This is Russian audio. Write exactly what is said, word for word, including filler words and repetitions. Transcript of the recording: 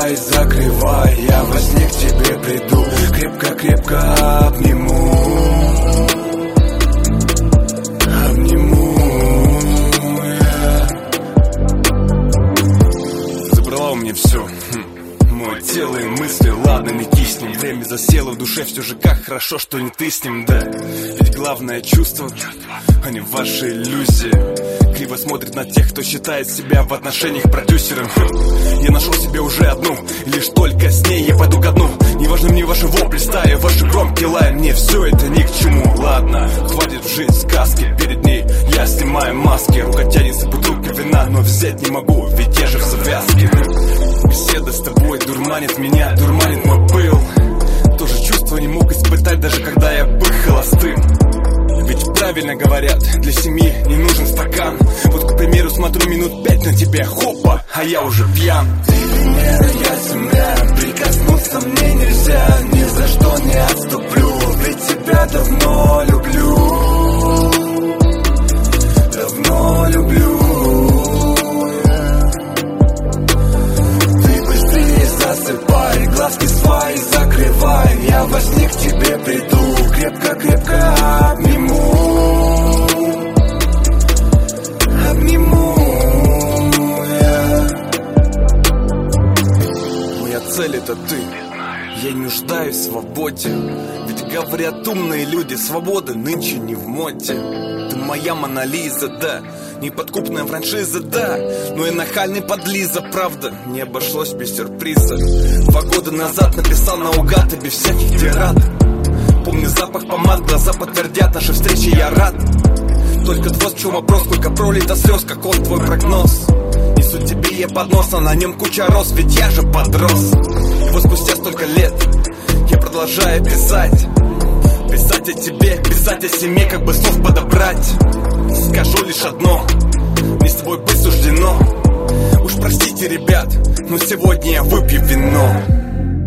засыпай, закрывай, я во сне к тебе приду, крепко-крепко обниму. Обниму, yeah. Забрала у меня все, мое тело и мысли, ладно, не киснем. Время засело в душе, все же как хорошо, что не ты с ним, да. Ведь главное чувство, а не ваши иллюзии. Криво смотрит на тех, кто считает себя в отношениях продюсером. Я нашел себе уже одну, и лишь только с ней я пойду ко дну. Не важны мне ваши вопли стаи, ваши громкие лаи, мне все это ни к чему. Ладно, хватит жить сказки, перед ней я снимаю маски. Рука тянется бутылка вина, но взять не могу, ведь я же в завязке. Беседа с тобой дурманит меня, дурманит мой пыл. Тоже чувство не мог испытать, даже когда я был холостым. Ведь правильно говорят, для семьи не нужен стакан. Вот, к примеру, смотрю минут пять на тебя, хопа, а я уже пьян. Ты Венера, я земля, прикоснуться мне нельзя. Ни за что не отступлю, ведь тебя давно люблю. Давно люблю. Ты быстрее засыпай, глазки свои закрывай, я во сне к тебе приду, крепко-крепко обниму. Обниму, yeah. Моя цель это ты, я не нуждаюсь в свободе. Ведь говорят умные люди, свобода нынче не в моде. Ты моя Мона Лиза, да, неподкупная франшиза, да, но и нахальный подлиза, правда, не обошлось без сюрприза. Два года назад написал наугад и без всяких тирад. Помню запах помад, глаза подтвердят наши встречи, я рад. Только вот в чем вопрос, сколько пролито слез, каков твой прогноз? Несу тебе я поднос, а на нем куча роз, ведь я же подрос. И вот спустя столько лет я продолжаю писать. Писать о тебе, писать о семье, как бы слов подобрать. Скажу лишь одно, не с тобой быть суждено. Уж простите, ребят, но сегодня я выпью вино.